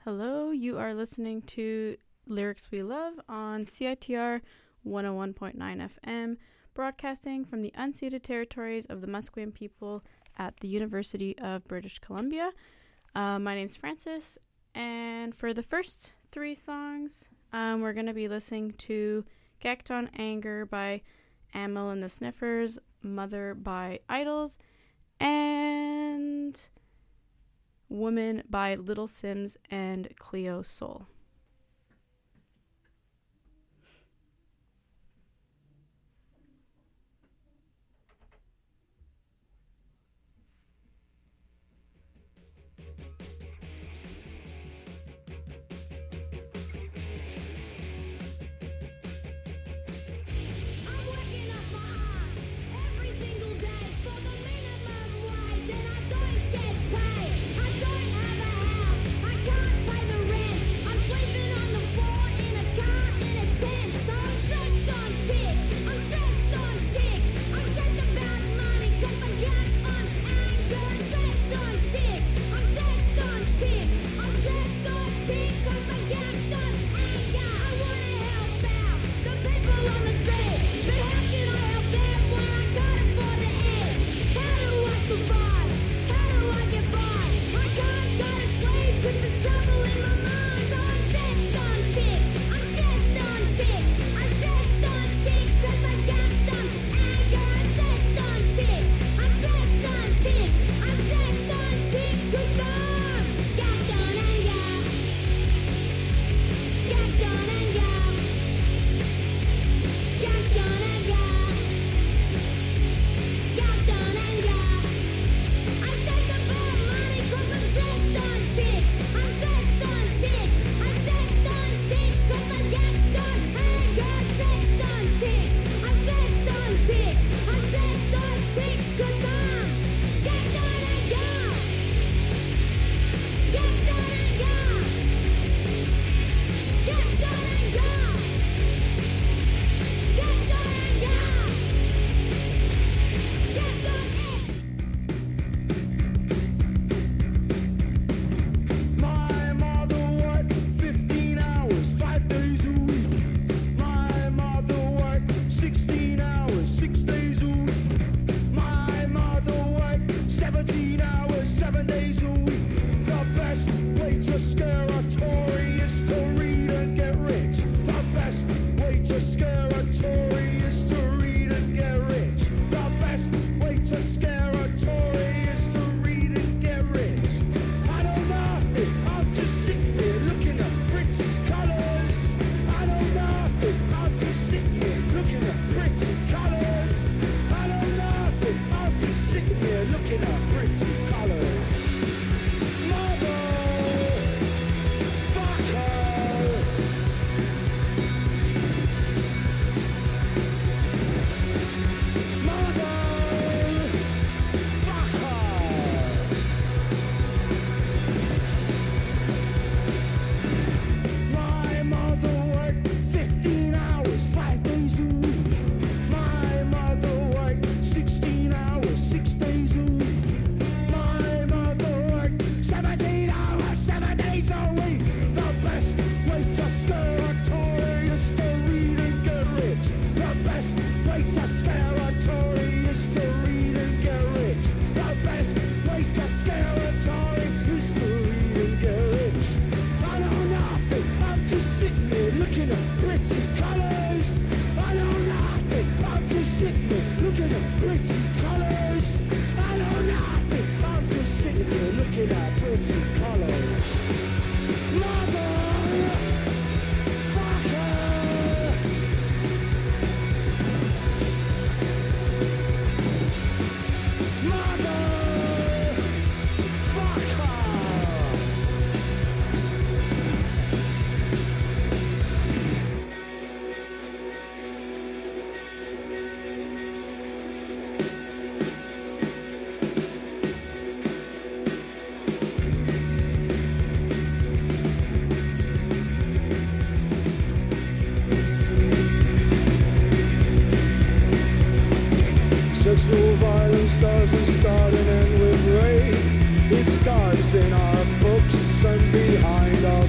Hello, you are listening to Lyrics We Love on CITR 101.9 FM, broadcasting from the unceded territories of the Musqueam people at the University of British Columbia. My name's Francis, and for the first three songs, we're going to be listening to Gacked on Anger by Amyl and the Sniffers, Mother by Idols, and Woman by Little Sims and Cleo Sol. Sexual violence doesn't start and end with rape. It starts in our books and behind our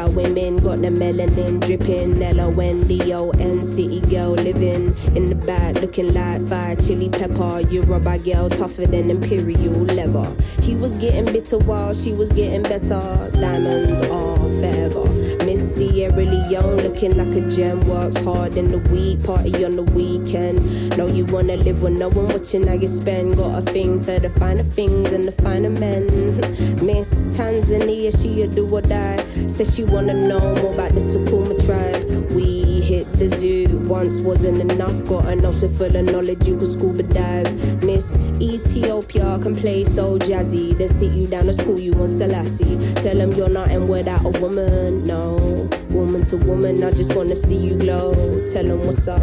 women got the melanin dripping. L-O-N-D-O-N, city girl living in the back, looking like fire chili pepper. Yoruba girl tougher than imperial leather. He was getting bitter while she was getting better. Diamonds are forever. Miss Sierra Leone looking like a gem. Works hard in the week, party on the weekend. Know you wanna live with no one watching how you spend. Got a thing for the finer things and the finer men. Miss Tanzania, she a do or die. Says she wanna know more about the Sukuma tribe. We hit the zoo, once wasn't enough. Got an ocean full of knowledge, you could scuba dive. Miss Ethiopia can play so jazzy. Then sit you down to school, you on Selassie. Tell them you're nothing without a woman, no. Woman to woman, I just wanna see you glow. Tell them what's up.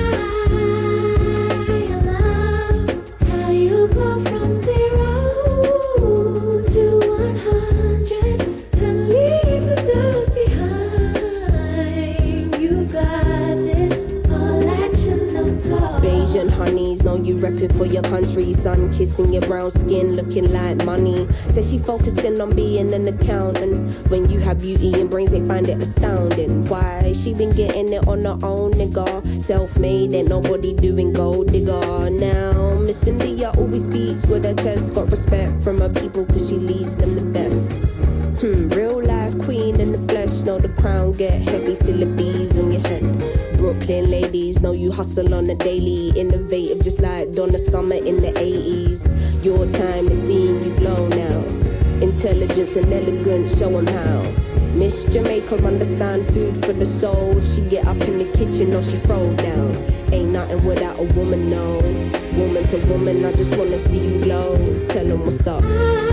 You go from 0 to 100 and leave the dust behind. You got this, all action, no talk. Bayesian honeys, know you repping for your country. Sun kissing your brown skin, looking like money. Says she focusing on being an accountant. When you have beauty and brains, they find it astounding. Why? She been getting it on her own, nigga. Self-made, ain't nobody doing gold digger. Now, Miss India always speaks with her chest. Got respect from her people cause she leads them the best. Real life queen in the flesh. Know the crown get heavy, still the bees on your head. Brooklyn ladies, know you hustle on the daily. Innovative just like Donna Summer in the 80s. Your time is seeing you glow now. Intelligence and elegance, show 'em how. Miss Jamaica understand food for the soul. If she get up in the kitchen or she throw down. Ain't nothing without a woman, no. Woman to woman, I just wanna see you glow. Tell them what's up.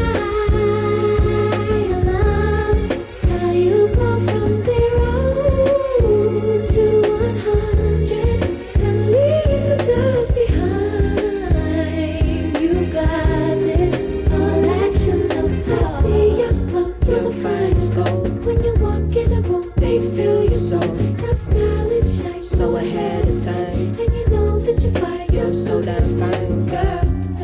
How you go from 0 to 100 and leave the dust behind. You got this, all action, no talk. I see you glow, you're the finest gold. When you walk in the room, They feel your soul, your style it shines so ahead of time. and you know that you're fire. You're so damn fine, girl.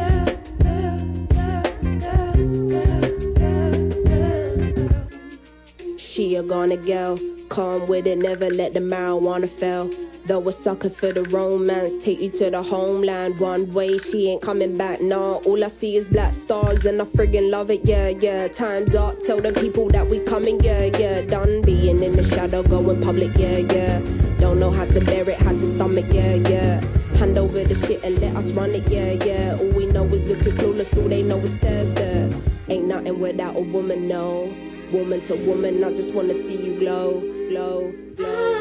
She a gonna girl, calm with it, never let the marijuana fail. Though a sucker for the romance, take you to the homeland. One way, she ain't coming back, nah. All I see is black stars and I friggin' love it, yeah, yeah. Time's up, tell the people that we coming, yeah, yeah. Done being in the shadow, going public, yeah, yeah. Don't know how to bear it, how to stomach, yeah, yeah. Hand over the shit and let us run it, yeah, yeah. All we know is looking flawless, all they know is stir. Ain't nothing without a woman, no. Woman to woman, I just wanna see you glow, glow, glow.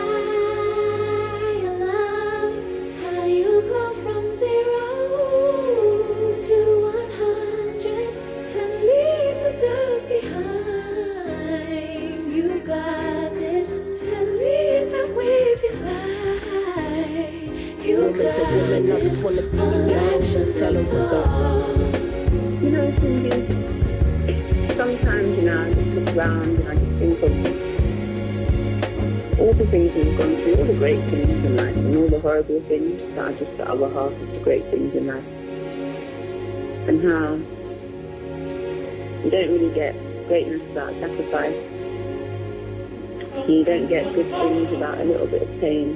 I love how you go from 0 to 100 and leave the dust behind. You've got this and lead them with your life. You Woman got to woman, I just wanna see you glow. Tell them what's up. You know, Cindy, sometimes, you know, I just look around and I just think of all the things we've gone through, all the great things in life, and all the horrible things that are just the other half of the great things in life. And how you don't really get greatness without sacrifice. You don't get good things without a little bit of pain.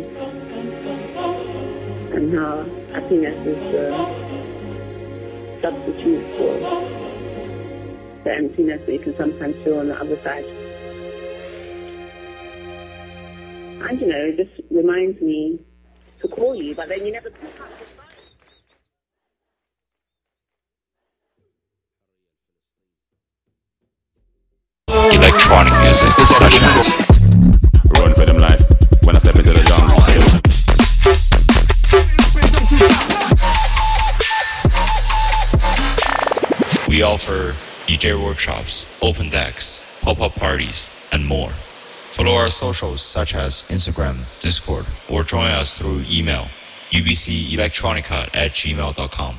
And how happiness is the substitute for the emptiness that you can sometimes feel on the other side. And you know, it just reminds me to call you, but then you never pick up the phone. Electronic music such as Run for them life when I step into the jungle. we offer DJ workshops, open decks, pop-up parties, and more. Follow our socials such as Instagram, Discord, or join us through email ubcelectronica@gmail.com.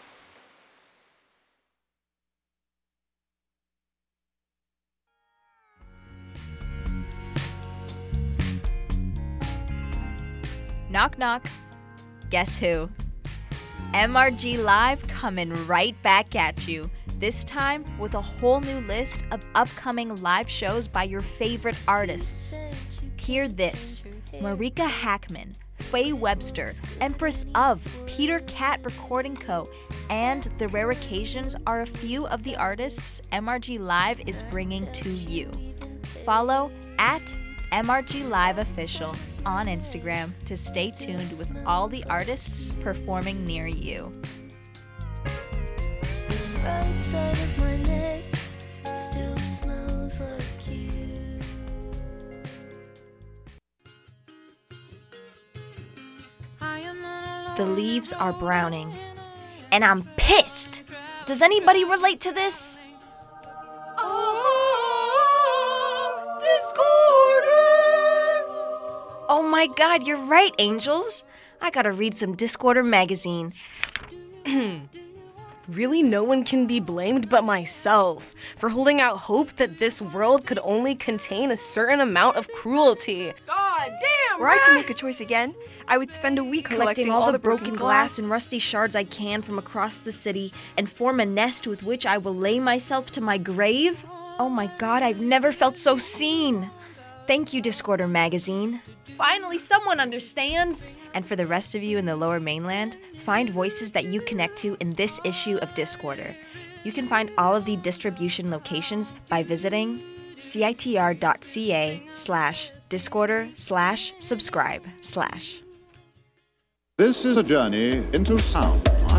Knock knock. Guess who? MRG Live coming right back at you this time with a whole new list of upcoming live shows by your favorite artists. Hear this: Marika Hackman, Faye Webster, Empress of, Peter Cat Recording Co., and The Rare Occasions are a few of the artists MRG Live is bringing to you. Follow at MRG Live Official on Instagram to stay tuned with all the artists performing near you. Right side of my neck still smells like you. The leaves are browning, and I'm pissed. Does anybody relate to this? Oh my god, you're right, angels. I gotta read some Discorder magazine. Really, no one can be blamed but myself for holding out hope that this world could only contain a certain amount of cruelty. God damn! Were I to make a choice again, I would spend a week collecting all the broken glass and rusty shards I can from across the city and form a nest with which I will lay myself to my grave. Oh my god, I've never felt so seen. Thank you, Discorder magazine. Finally, someone understands. And for the rest of you in the Lower Mainland, find voices that you connect to in this issue of Discorder. You can find all of the distribution locations by visiting citr.ca/discorder/subscribe/. This is a journey into sound.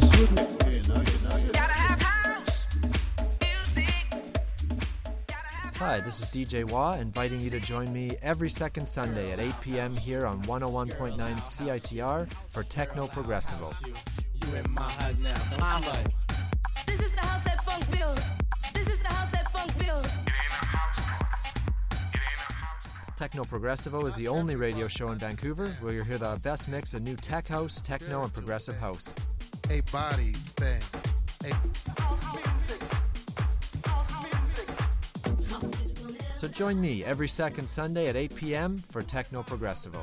Hi, this is DJ Wah, inviting you to join me every second Sunday at 8 p.m. here on 101.9 CITR for Techno Progressivo. This is the house that funk built. This is the house that funk built. Techno Progressivo is the only radio show in Vancouver where you'll hear the best mix of new tech house, techno, and progressive house. A body thing. So join me every second Sunday at 8 p.m. for Techno Progressivo.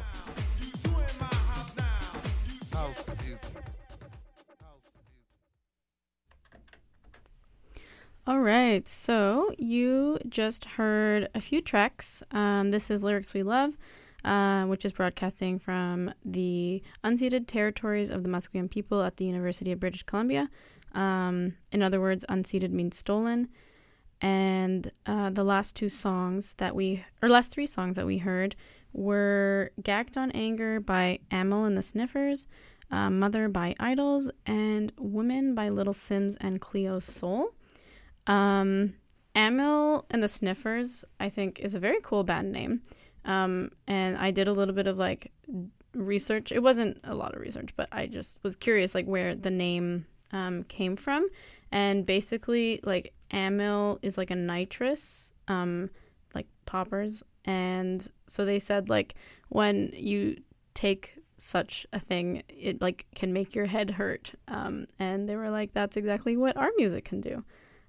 All right, so you just heard a few tracks. This is Lyrics We Love, which is broadcasting from the unceded territories of the Musqueam people at the University of British Columbia. In other words, unceded means stolen. And the last three songs that we heard were Gacked on Anger by Amel and the Sniffers, Mother by Idols, and Woman by Little Sims and Cleo Soul. Amel and the Sniffers, I think, is a very cool band name. And I did a little bit of research. It wasn't a lot of research, but I just was curious where the name came from. And basically, Amel is a nitrous, poppers. And so they said, when you take such a thing, it, can make your head hurt. And they were like, that's exactly what our music can do.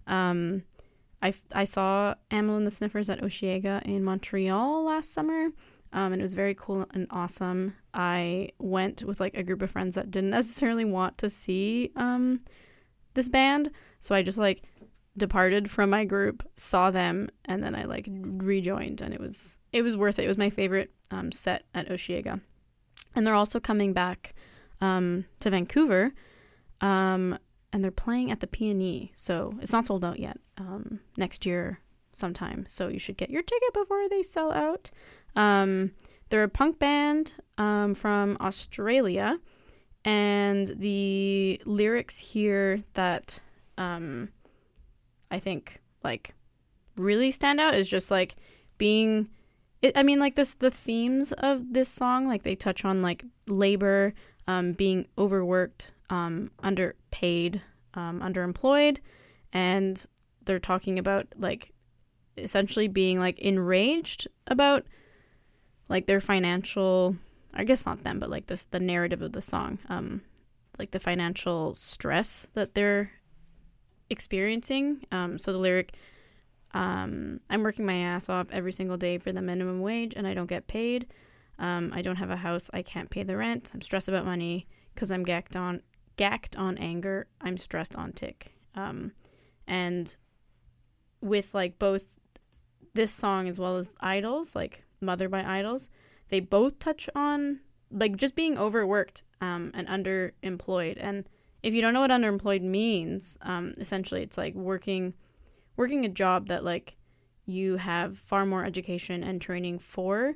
I saw Amel and the Sniffers at Osheaga in Montreal last summer. And it was very cool and awesome. I went with, a group of friends that didn't necessarily want to see, this band, so I just departed from my group, saw them, and then I rejoined, and it was worth it. It was my favorite set at Osheaga, and they're also coming back to Vancouver, and they're playing at the P&E, so it's not sold out yet. Next year sometime, so you should get your ticket before they sell out. They're a punk band from Australia. And the lyrics here that I think really stand out is just being the themes of this song, they touch on labor, being overworked, underpaid, underemployed, and they're talking about essentially being enraged about their financial, I guess not them, but the narrative of the song, the financial stress that they're experiencing. So the lyric, I'm working my ass off every single day for the minimum wage and I don't get paid. I don't have a house. I can't pay the rent. I'm stressed about money because I'm gacked on anger. I'm stressed on tick. And with like both this song as well as Idols, like Mother by Idols, they both touch on like just being overworked and underemployed. And if you don't know what underemployed means, essentially it's like working a job that like you have far more education and training for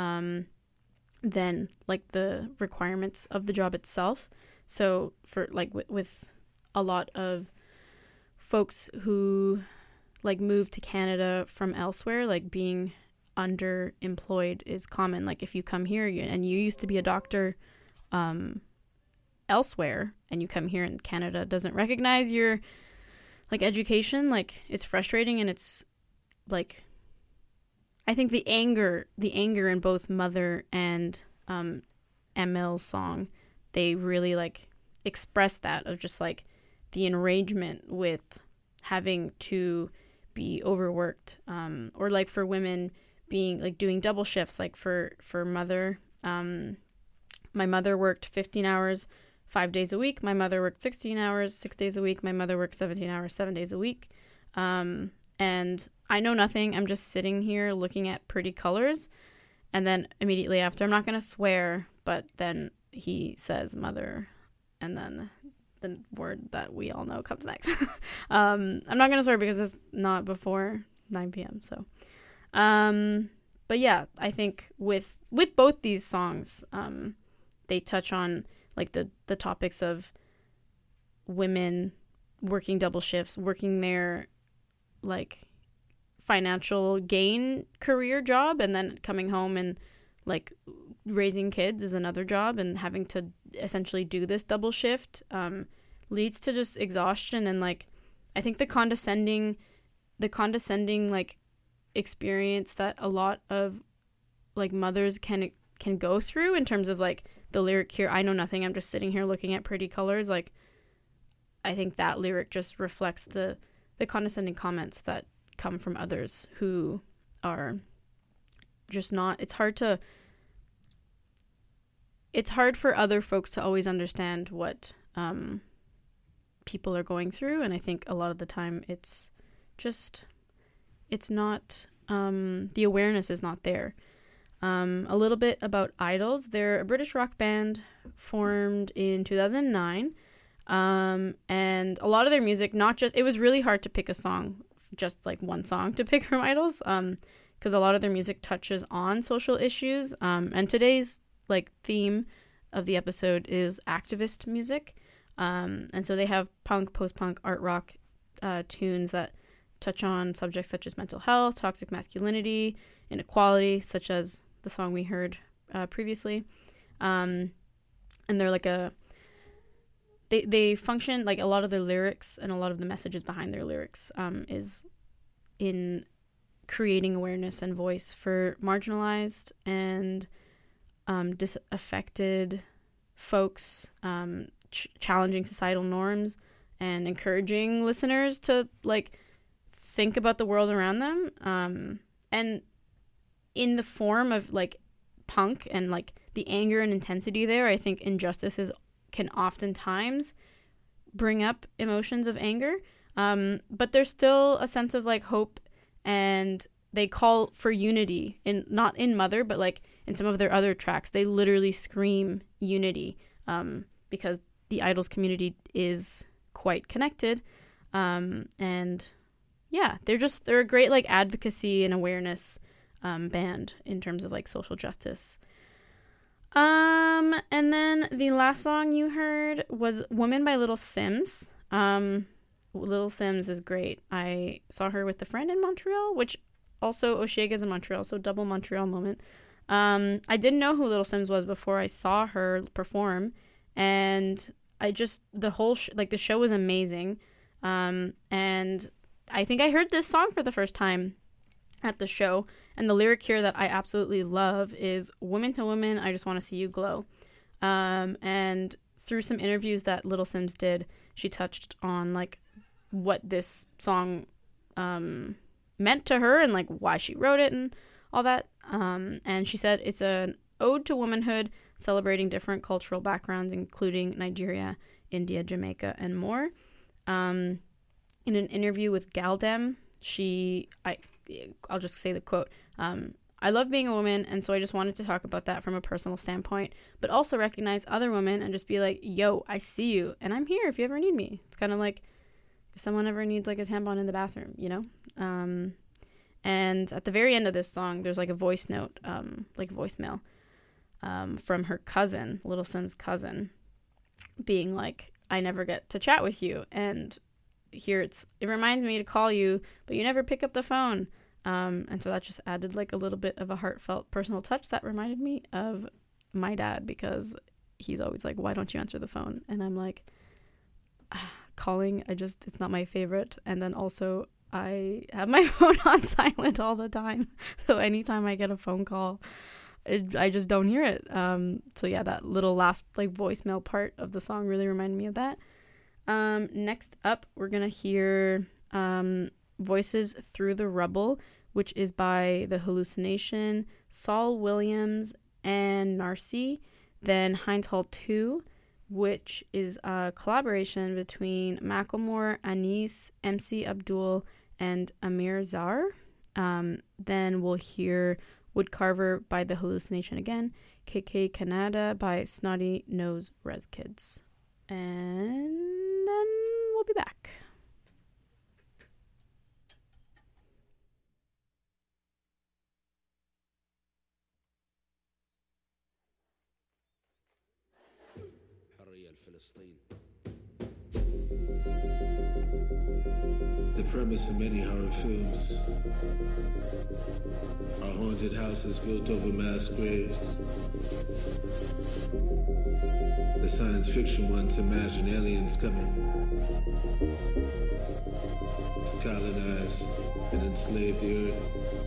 than like the requirements of the job itself. So for like with a lot of folks who like move to Canada from elsewhere, like being underemployed is common. Like if you come here and you used to be a doctor elsewhere and you come here and Canada doesn't recognize your like education, like it's frustrating. And it's like, I think the anger in both Mother and ML's song, they really like express that of just like the enragement with having to be overworked, or like for women being like doing double shifts. Like for Mother, my mother worked 15 hours 5 days a week. My mother worked 16 hours 6 days a week. My mother worked 17 hours 7 days a week. And I know nothing. I'm just sitting here looking at pretty colors. And then immediately after, I'm not going to swear, but then he says Mother, and then the word that we all know comes next. I'm not going to swear because it's not before 9 p.m. So, but yeah, I think with both these songs, they touch on like the topics of women working double shifts, working their like financial gain career job, and then coming home and like raising kids is another job, and having to essentially do this double shift leads to just exhaustion. And like I think the condescending like experience that a lot of like mothers can go through in terms of like the lyric here, I know nothing, I'm just sitting here looking at pretty colors. Like I think that lyric just reflects the condescending comments that come from others who are just not, it's hard for other folks to always understand what people are going through. And I think a lot of the time it's not, the awareness is not there. A little bit about Idols. They're a British rock band formed in 2009. And a lot of their music, it was really hard to pick a song, just like one song to pick from Idols, because a lot of their music touches on social issues. And today's like theme of the episode is activist music. And so they have punk, post-punk, art rock tunes that touch on subjects such as mental health, toxic masculinity, inequality, such as the song we heard previously. And they're like they function like a lot of their lyrics and a lot of the messages behind their lyrics is in creating awareness and voice for marginalized and disaffected folks, challenging societal norms and encouraging listeners to like think about the world around them, and in the form of like punk and like the anger and intensity there. I think injustices can oftentimes bring up emotions of anger, but there's still a sense of like hope, and they call for unity not in Mother, but like in some of their other tracks they literally scream unity, because the Idols community is quite connected, and yeah, they're a great like advocacy and awareness band in terms of like social justice. And then the last song you heard was Woman by Little Sims. Little Sims is great. I saw her with a friend in Montreal, which also Osheaga's in Montreal, so double Montreal moment. I didn't know who Little Sims was before I saw her perform, and I just, the whole the show was amazing. And I think I heard this song for the first time at the show, and the lyric here that I absolutely love is "Woman to woman, I just want to see you glow." And through some interviews that Little Sims did, she touched on like what this song meant to her and like why she wrote it and all that. And she said it's an ode to womanhood, celebrating different cultural backgrounds, including Nigeria, India, Jamaica, and more. in an interview with Galdem, I'll just say the quote, I love being a woman, and so I just wanted to talk about that from a personal standpoint, but also recognize other women and just be like, yo, I see you, and I'm here if you ever need me. It's kind of like if someone ever needs like a tampon in the bathroom, you know? And at the very end of this song, there's like a voice note, like a voicemail, from her cousin, Little Sim's cousin, being like, I never get to chat with you. And here it reminds me to call you, but you never pick up the phone. And so that just added like a little bit of a heartfelt personal touch that reminded me of my dad, because he's always like, why don't you answer the phone? And I'm like, calling, it's not my favorite. And then also I have my phone on silent all the time. So anytime I get a phone call, I just don't hear it. So yeah, that little last like voicemail part of the song really reminded me of that. Next up, we're going to hear Voices Through the Rubble, which is by The Hallucination, Saul Williams, and Narcy. Then Heinz Hall 2, which is a collaboration between Macklemore, Anis, MC Abdul, and Amir Zar. Then we'll hear Woodcarver by The Hallucination again, KK Canada by Snotty Nose Res Kids. And then we'll be back. The premise of many horror films are haunted houses built over mass graves. The science fiction ones imagine aliens coming to colonize and enslave the earth.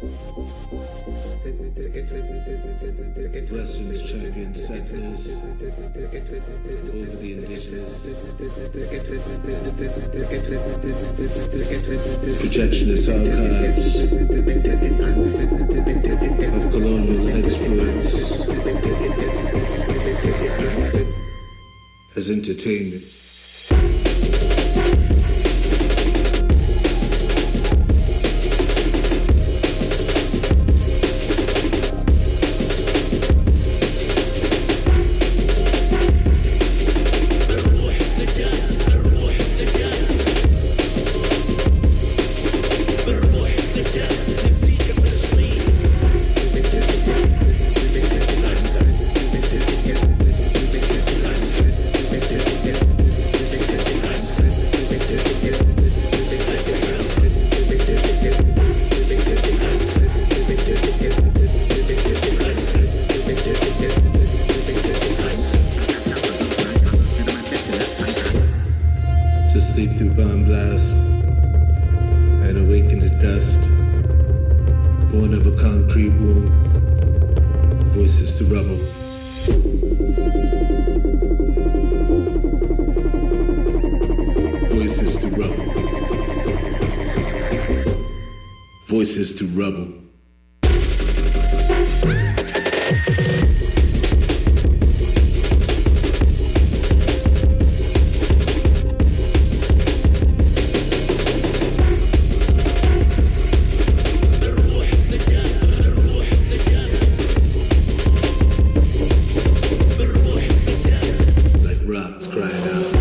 Westerns champion settlers over the indigenous. Projectionist archives of colonial exploits as entertainment. Voices to Rubble. Like rocks crying out.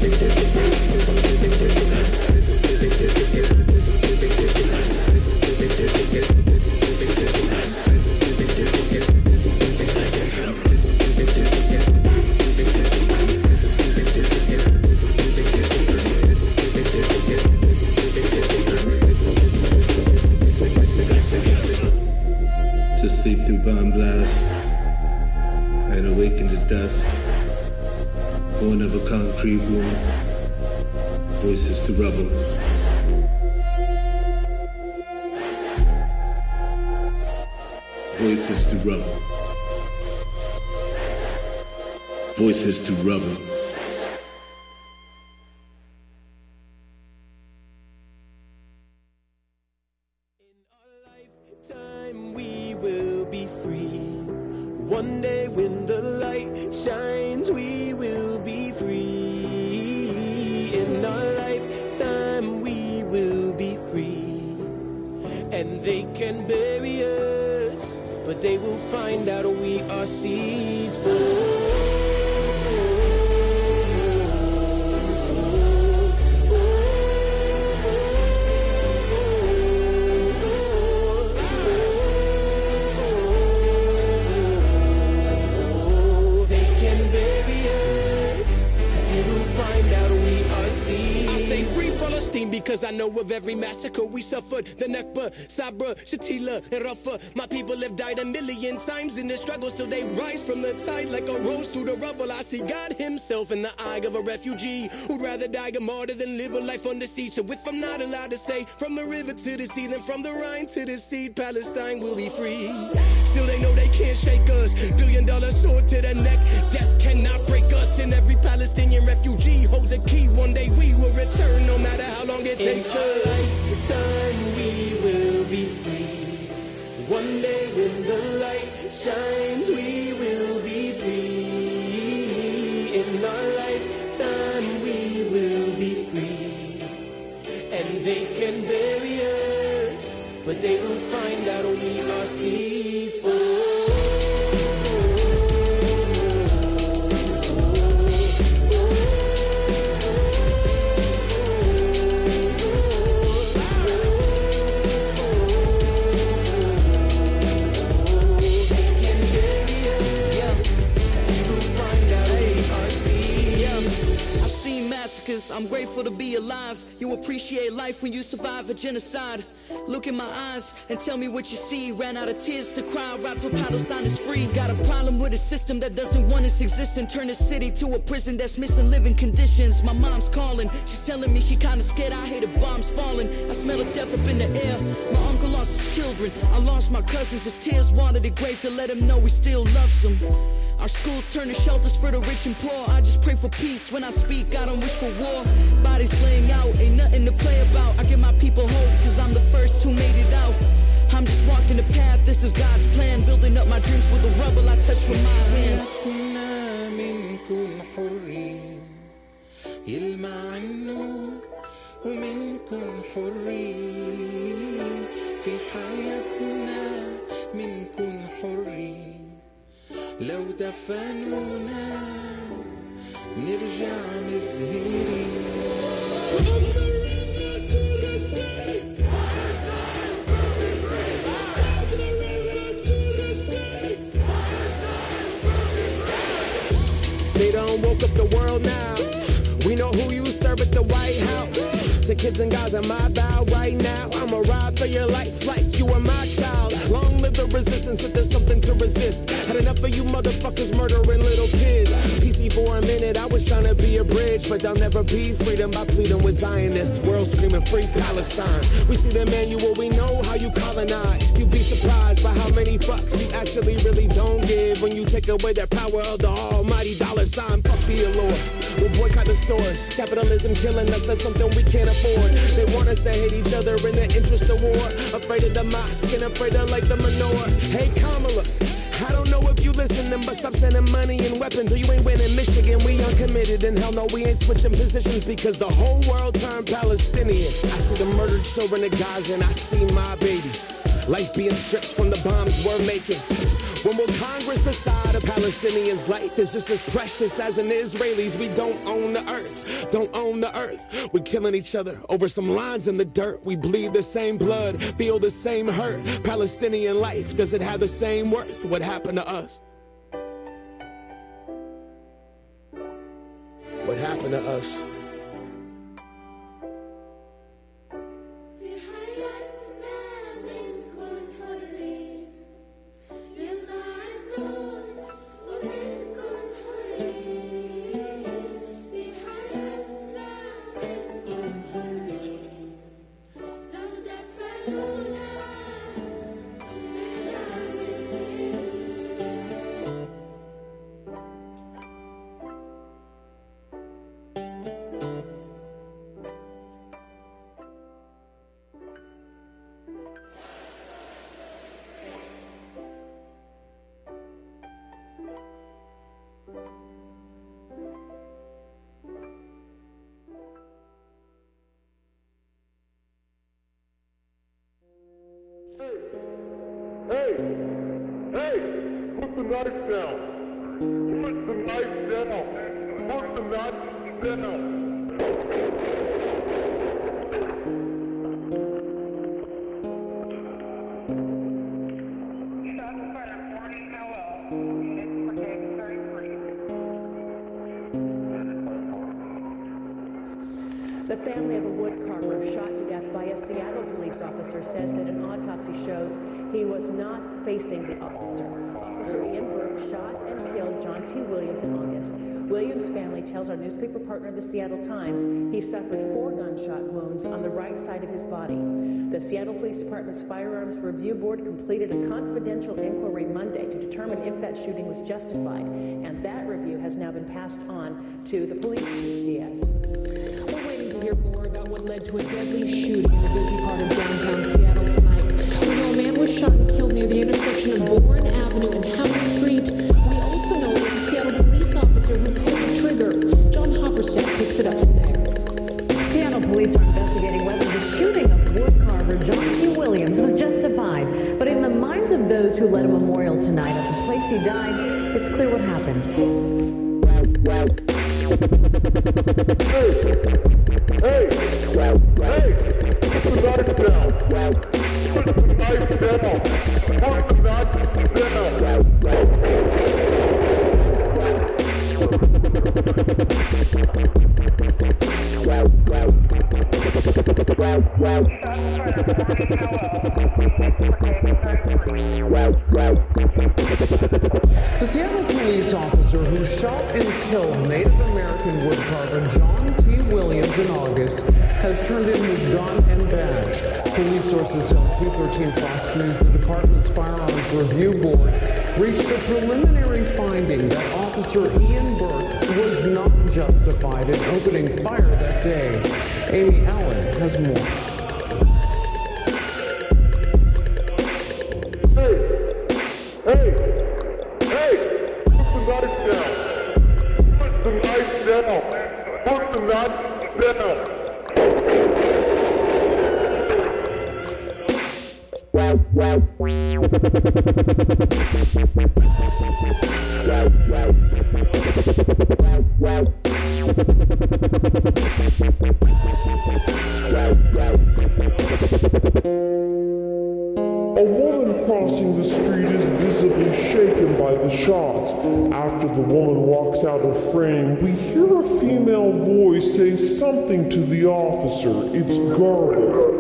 To sleep through bomb blast and awaken to dust. Born of a concrete womb, voices to rubble. Voices to rubble. Voices to rubble. One day when the light shines, we will be free. In our lifetime, we but they will find out we are seeds. Because I know of every massacre we suffered. The Nakba, Sabra, Shatila, and Rafa. My people have died 1,000,000 times in the struggle. Still they rise from the tide like a rose through the rubble. I see God himself in the eye of a refugee who'd rather die a martyr than live a life on the siege. So if I'm not allowed to say from the river to the sea, then from the Rhine to the sea, Palestine will be free. Still they know they can't shake us. $1 billion sword to the neck. Death cannot break us. And every Palestinian refugee holds a key. One day we will return, no matter how long it takes us. In our lifetime we will be free. One day when the light shines, we will be free. In our lifetime we will be free. And they can bury us, but they will find out we are seeds. I'm grateful to be alive. You appreciate life when you survive a genocide. Look in my eyes and tell me what you see. Ran out of tears to cry out till Palestine is free. Got a problem with a system that doesn't want its existence. Turn the city to a prison that's missing living conditions. My mom's calling, she's telling me she kinda scared. I hear the bombs falling, I smell of death up in the air. My uncle lost his children, I lost my cousins. His tears watered the grave to let him know we still love them. Our schools turn to shelters for the rich and poor. I just pray for peace when I speak, I don't wish for war. Bodies laying out, ain't nothing to play about. I give my people hope, cause I'm the first who made it out. I'm just walking the path, this is God's plan. Building up my dreams with the rubble I touch with my hands. يلمع النور ومنكن حرين في حياتنا منكن حرين لو دفنونا نرجع مزهرين. They done woke up the world now. We know who you serve at the White House. To kids and guys in my bow right now. I'ma ride for your life like you were my child. Long live the resistance if there's something to resist. Had enough of you motherfuckers murdering little kids. PC for a minute, I was trying to be a bridge. But there'll never be freedom by pleading with Zionists. World screaming free Palestine. We see the manual, we know how you colonized. You'd be surprised by how many fucks you actually really don't give. When you take away the power of the almighty $sign. Fuck the allure. We'll boycott the stores. Capitalism killing us, that's something we can't afford. They want us to hate each other in the interest of war. Afraid of the mosque and afraid of like the menorah. Hey Kamala, I don't know if you listening, but stop sending money and weapons or you ain't winning Michigan. We uncommitted and hell no, we ain't switching positions because the whole world turned Palestinian. I see the murdered children of Gaza and I see my babies. Life being stripped from the bombs we're making. When will Congress decide a Palestinian's life is just as precious as an Israeli's? We don't own the earth, don't own the earth. We're killing each other over some lines in the dirt. We bleed the same blood, feel the same hurt. Palestinian life, does it have the same worth? What happened to us? What happened to us? knife down. Put the knife down. Put the knife down. The family of a woodcarver shot to death by a Seattle police officer says that an autopsy shows he was not facing the officer. Officer Ian Burke shot and killed John T. Williams in August. Williams' family tells our newspaper partner, the Seattle Times, he suffered 4 gunshot wounds on the right side of his body. The Seattle Police Department's Firearms Review Board completed a confidential inquiry Monday to determine if that shooting was justified, and that review has now been passed on to the police. Yes. We're waiting to hear more about what led to a deadly shooting in a busy part of downtown Seattle tonight. We know a man was shot and killed near the intersection of Bourne Avenue and Howard Street. We also know it was a Seattle police officer who pulled the trigger. John Hopperstadt picks it up from there. Seattle police are investigating whether the shooting of woodcarver John T. Williams was justified. But in the minds of those who led a memorial tonight at the place he died, it's clear what happened. Hey! Put the knife down! Put the knife down! Put the knife The Seattle police officer who shot and killed Native American woodcarver John T. Williams in August has turned in his gun and badge. Police sources tell 213 Fox News the department's Firearms Review Board reached a preliminary finding that Officer Ian Burke was not justified in opening fire that day. Amy Allen has more. Hey! Put the knife down! Put the knife down! Put the knife down! A woman crossing the street is visibly shaken by the shots. After the woman walks out of frame, we hear a female voice say something to the officer. It's garbled.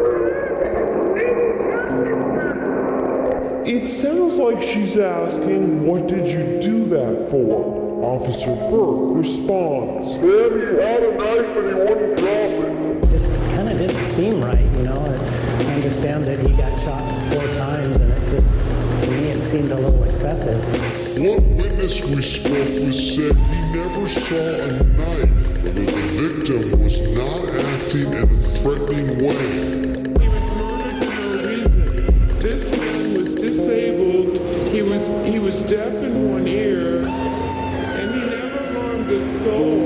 It sounds like she's asking, "What did you do that for?" Officer Burke responds, "Then he had a knife and he wouldn't drop it." Just kind of didn't seem right, you know. I understand that he got shot 4 times, and it just, to me, it seemed a little excessive. One witness we spoke with said he never saw a knife, but that the victim was not acting in a threatening way. He was murdered for no reason. This man was disabled. He was deaf in one ear, and he never harmed a soul.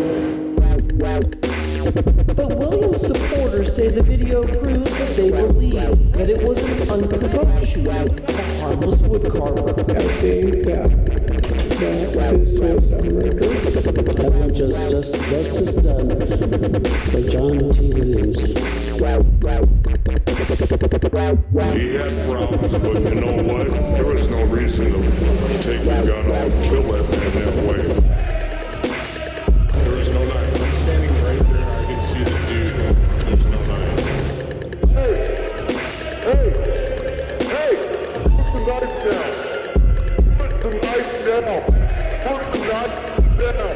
But Williams supporters say the video proves what they believe, that it was an unprovoked shooting, a harmless woodcarver. I think that this was a murder. That was justice done for John T. Williams. He had problems, but you know what? There was no reason to take the gun out and kill that man that way. There was no knife. I'm standing right there. I can see the dude. There's no knife. Hey! Put the knife down. Put the knife down. Put the knife down.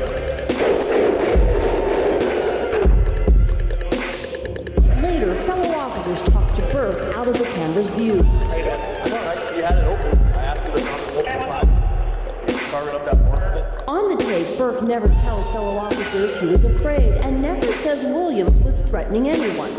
Later, fellow officers talked to Burke out of the camera's view. Hey, man, I'm all right. You had it open. I asked you to come multiple times. You carved up that corner. On the tape, Burke never tells fellow officers he was afraid and never says Williams was threatening anyone.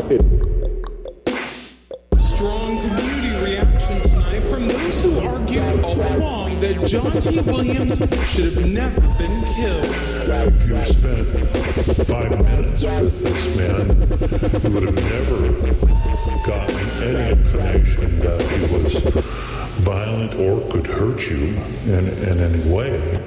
Strong community reaction tonight from those who argued all along that John T. Williams should have never been killed. If you spent 5 minutes with this man, you would have never gotten any information that he was violent or could hurt you in any way.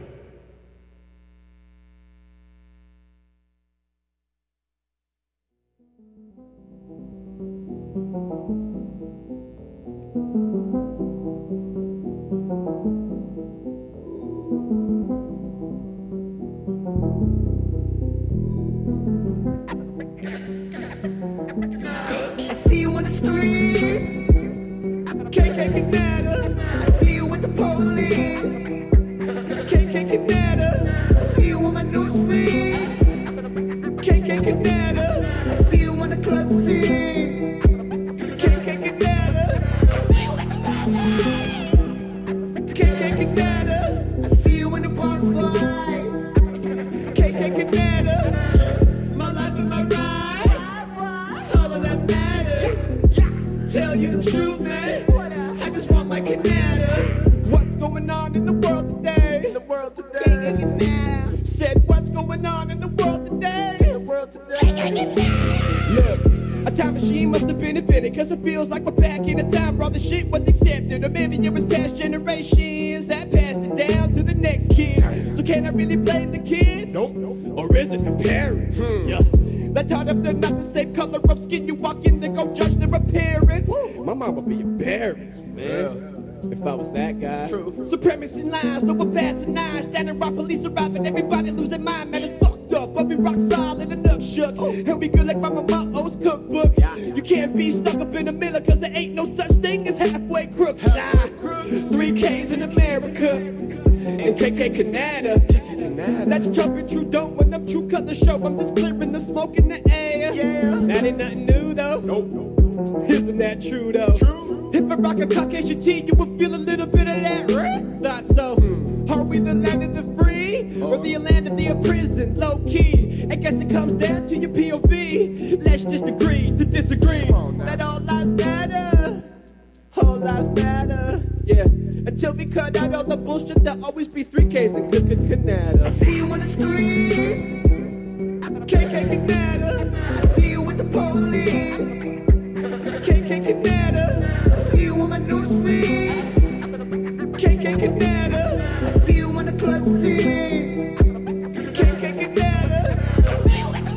If I was that guy. True. Supremacy lines, no bad tonight. Standing by police arriving, everybody lose their mind. Man, it's fucked up, but we rock solid and up shook. And we good like Mama Ma'o's cookbook. You can't be stuck up in the middle, cause there ain't no such thing as halfway crooks. Nah, 3Ks in America, and KK Canada. That's jumping true, don't when them true colors show. I'm just clearing the smoke in the air. Yeah. That ain't nothing new though. Nope. Isn't that true though? True. If I rock a Caucasian tea, you would feel a little bit of that, right? Thought so. Are we the land of the free, or the land of the imprisoned? Low key. I guess it comes down to your POV. Let's just agree to disagree. That all lives matter. All lives matter. Yeah. Until we cut out all the bullshit, there'll always be 3Ks in Canada. I see you on the street. KK Canada. I see you with the police. KK Canada. I see you on my newsfeed. KK Canada. I see you on the club scene. KK Canada. I see you at the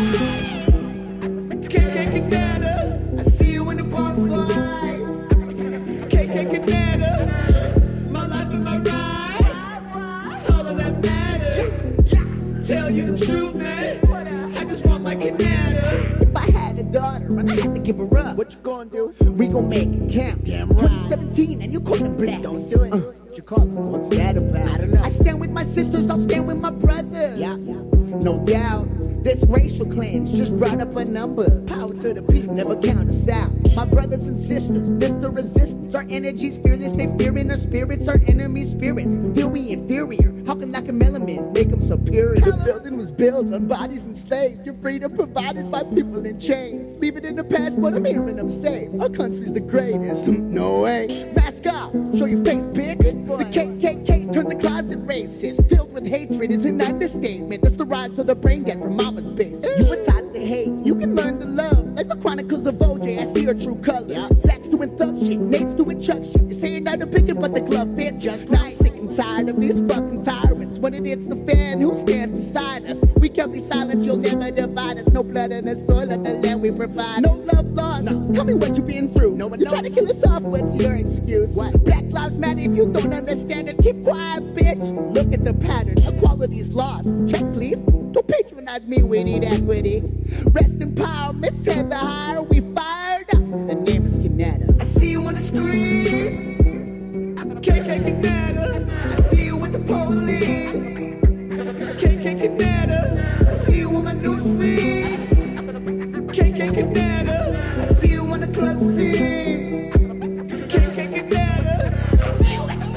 KK Canada. I see you in the bar fight. KK Canada. My life and my ride. All of that matters. Tell you the truth, man. I just want my Canada. If I had a daughter and I had to give her up, what you gonna do? We gon' make it count. Damn right. 2017 and you call them black. Don't do it. What you call them? What's that about? I don't know. I stand with my sisters, I'll stand with my brothers. Yeah. No doubt. This racial cleanse just brought up a number. Power to the people, never count us out. My brothers and sisters, this the resistance. Our energies fearless, they fearing our spirits, our enemy spirits. Feel we inferior, hopping like a element, make them superior. The building was built on bodies enslaved. Your freedom provided by people in chains. Leave it in the past, but I'm hearing them say our country's the greatest. No way. Mask off, show your face, bitch. The KKK turns the closet racist. Filled with hatred is an understatement. That's the rise of the brain dead from mama's base. You were taught to hate, you can learn to love. Like the Chronicles of OJ, I see her true colors. Blacks doing thug shit, Nate's doing chuck shit. You're saying not to pick it, but the glove fits. Just now I'm sick and tired of these fucking tyrants. When it hits the fan, who stands beside us? We can't be silent, you'll never divide us. No blood in the soil of the land we provide. No love lost, no. Tell me what you've been through. No one you try to kill us off, what's your excuse? What? Black lives matter, if you don't understand it, keep quiet, bitch. Look at the pattern, equality's lost. Check please. Don't patronize me, we need equity. Rest in power, Miss Heather Higher, we fired up. The name is Canada. I see you on the street. KK Canada. I see you with the police. KK Canada. I see you on my newsfeed. KK Canada. I see you on the club scene. KK Canada. I see you at the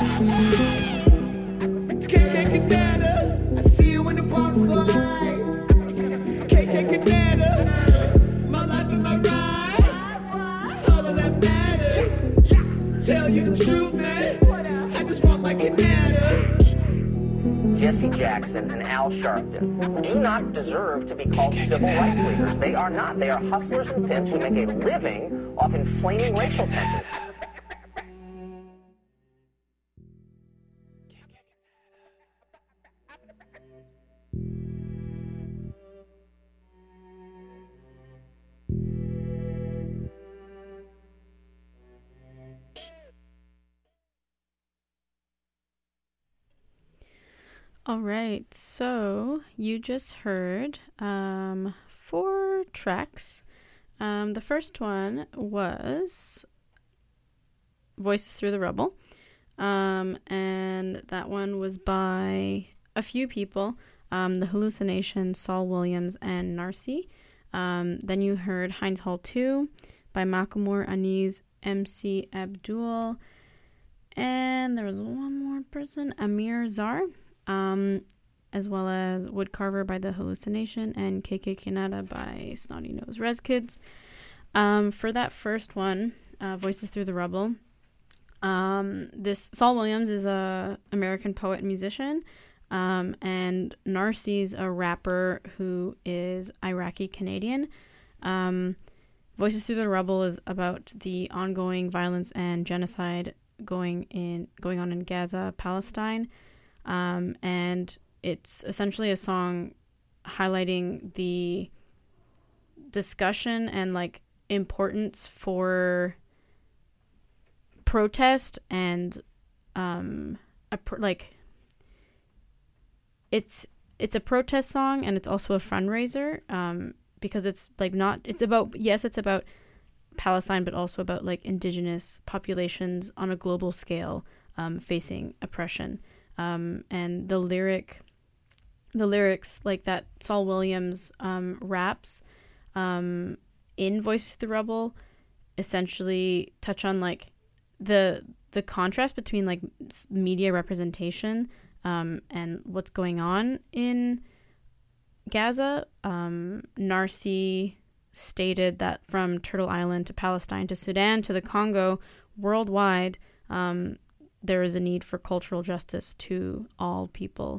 KK Canada. I see you in the bar fight. KK Canada. My life and my ride. All of that matters. Tell you the truth, man. I just want my Canada. Jesse Jackson and Al Sharpton do not deserve to be called civil rights leaders. They are not. They are hustlers and pimps who make a living off inflaming racial tensions. All right, so you just heard 4 tracks. The first one was Voices Through the Rubble, and that one was by a few people, The Hallucination, Saul Williams, and Narcy. Then you heard Heinz Hall 2 by Macklemore, Anis, MC Abdul, and there was one more person, Amir Zar, as well as Woodcarver by The Hallucination and KK Kanata by Snotty Nose Rez Kids. For that first one, Voices Through the Rubble, this Saul Williams is a American poet and musician, and Narcy's a rapper who is Iraqi Canadian. Voices Through the Rubble is about the ongoing violence and genocide going on in Gaza, Palestine, and it's essentially a song highlighting the discussion and like importance for protest and it's a protest song, and it's also a fundraiser, because it's like it's about Palestine, but also about like indigenous populations on a global scale facing oppression, and the lyrics like that Saul Williams raps in Voices Through the Rubble essentially touch on like the contrast between like media representation and what's going on in Gaza. Narcy stated that from Turtle Island to Palestine to Sudan to the Congo, worldwide, there is a need for cultural justice to all people.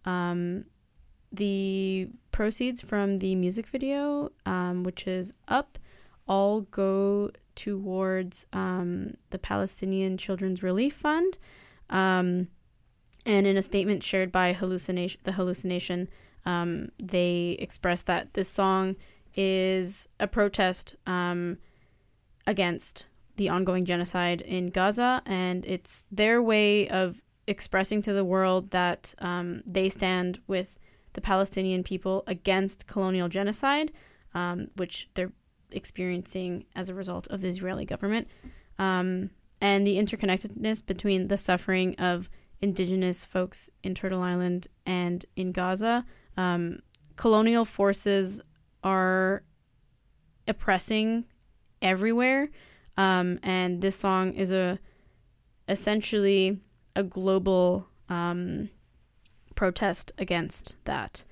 The proceeds from the music video, which is up, all go towards the Palestinian Children's Relief Fund. And in a statement shared by The Hallucination, they expressed that this song is a protest against the ongoing genocide in Gaza, and it's their way of expressing to the world that they stand with the Palestinian people against colonial genocide, which they're experiencing as a result of the Israeli government, and the interconnectedness between the suffering of indigenous folks in Turtle Island and in Gaza. Colonial forces are oppressing everywhere, and this song is essentially a global protest against that.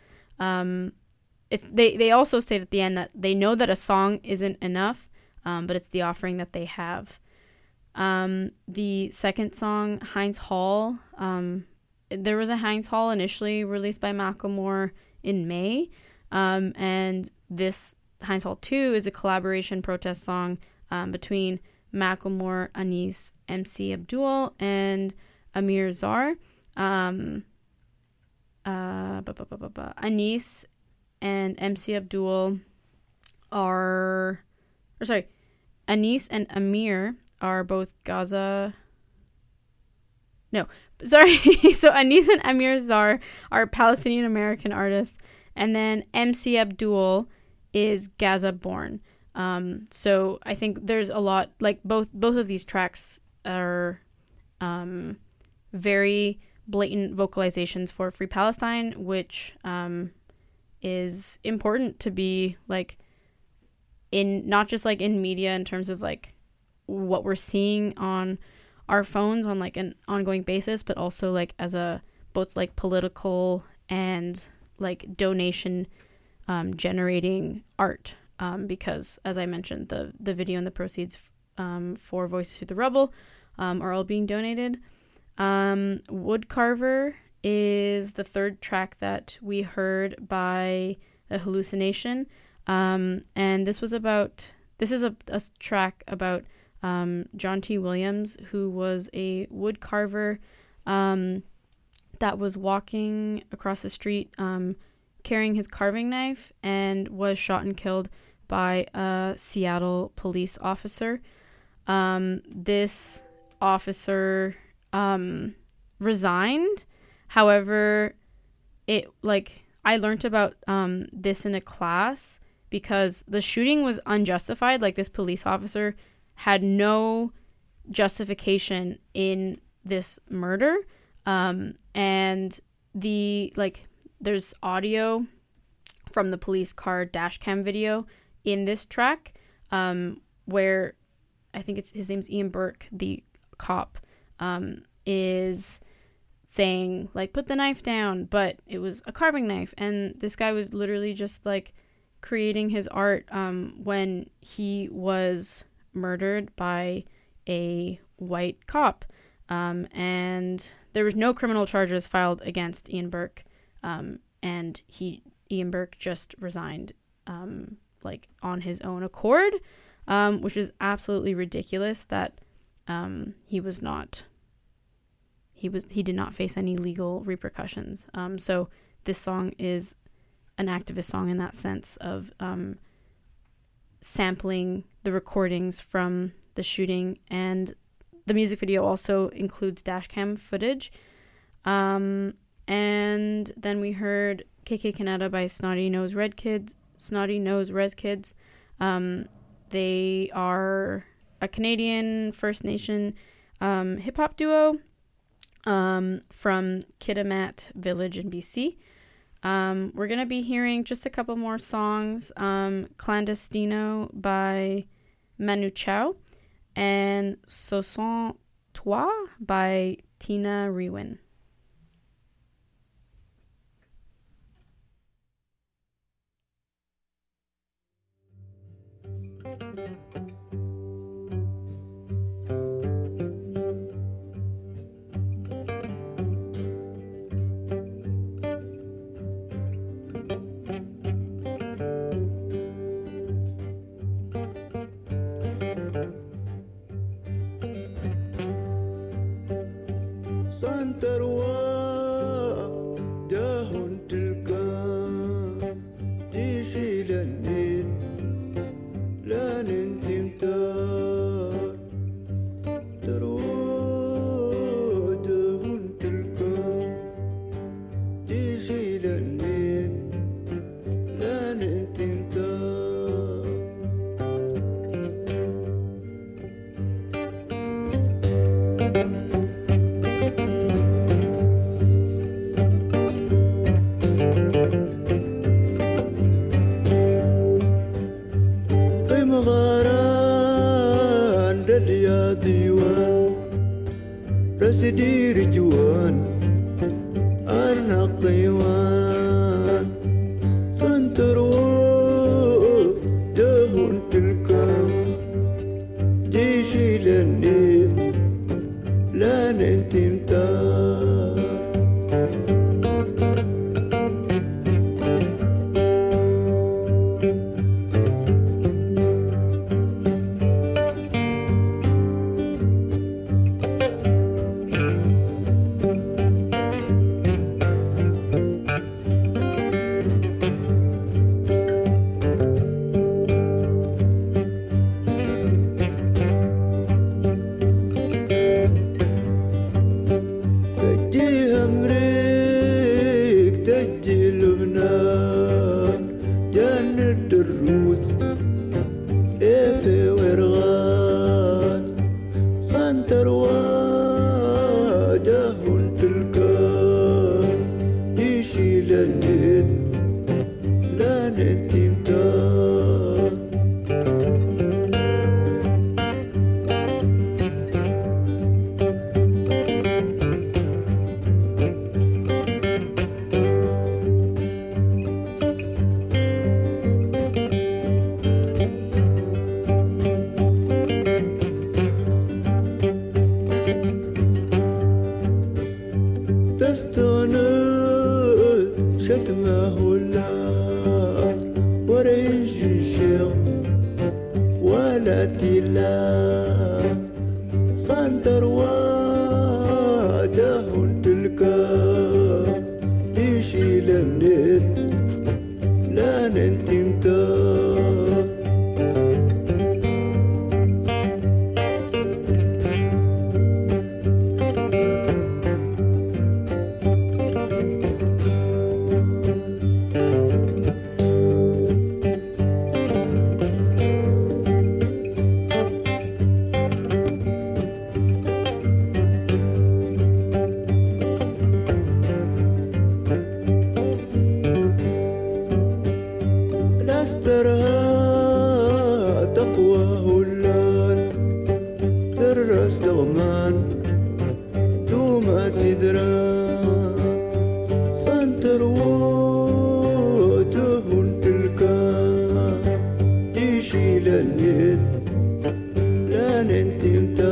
They also state at the end that they know that a song isn't enough, but it's the offering that they have. The second song, Heinz Hall, there was a Heinz Hall initially released by Macklemore in May, and this Heinz Hall 2 is a collaboration protest song between Macklemore, Anis, MC Abdul, and Amir Zar. Anis and MC Abdul Anis and Amir are both Gaza. No, sorry. So Anis and Amir Zar are Palestinian American artists, and then MC Abdul is Gaza born. So I think there's a lot, like both of these tracks are very blatant vocalizations for Free Palestine, which is important to be like in, not just like in media in terms of like what we're seeing on our phones on like an ongoing basis, but also like as a both like political and like donation generating art, because as I mentioned, the video and the proceeds for Voices Through the Rubble are all being donated. Woodcarver is the third track that we heard by The Hallucination, and this is a track about John T. Williams, who was a woodcarver that was walking across the street carrying his carving knife and was shot and killed by a Seattle police officer. This officer resigned. However, I learned about this in a class because the shooting was unjustified. Like, this police officer had no justification in this murder. And there's audio from the police car dash cam video in this track, where I think his name's Ian Burke, the cop, is saying, like, put the knife down, but it was a carving knife, and this guy was literally just, like, creating his art when he was murdered by a white cop, and there was no criminal charges filed against Ian Burke, and Ian Burke just resigned on his own accord, which is absolutely ridiculous that he did not face any legal repercussions. So this song is an activist song in that sense of sampling the recordings from the shooting, and the music video also includes dashcam footage. And then we heard KK Kanata by Snotty Nose Res Kids. They are a Canadian First Nation hip-hop duo from Kitimat Village in BC. We're going to be hearing just a couple more songs. Clandestino by Manu Chao and Ce sont toi by Tina Rewin. راسدي رجوان أنا الطيوان سنترو دهون تلكم جيشي لنيت لا ننتمتار أثرها تقوى هلال ترس دومان دوما سدران سانتر وجهن تلقى تشيل الند لا ننتمتا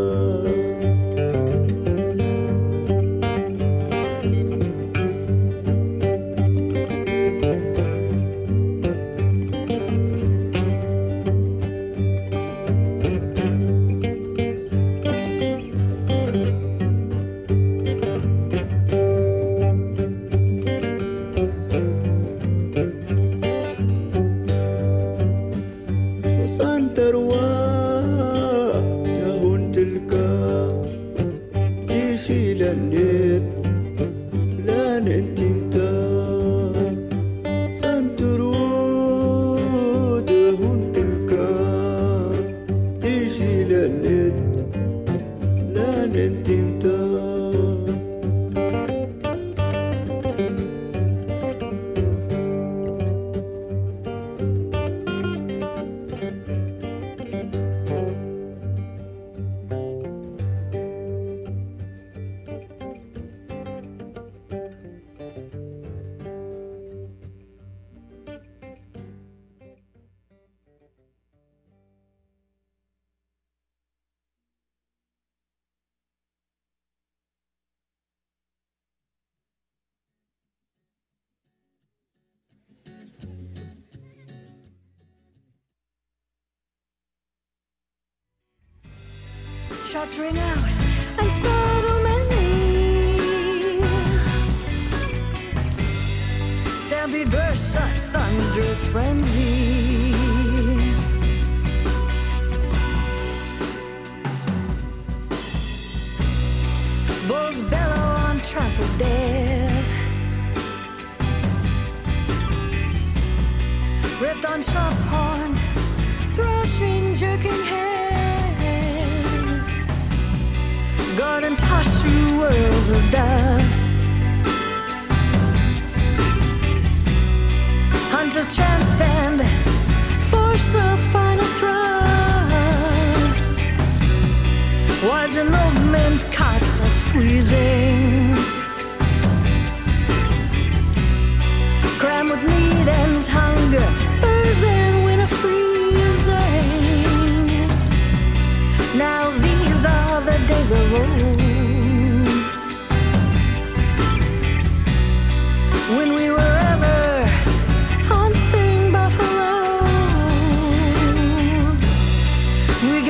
Shots ring out and startle many. Stampede bursts a thunderous frenzy. Bulls bellow on trampled dead. Ripped on sharp horn, thrashing, jerking head. Garden tossed through whirls of dust. Hunters chant and force a final thrust. Wives and old men's cots are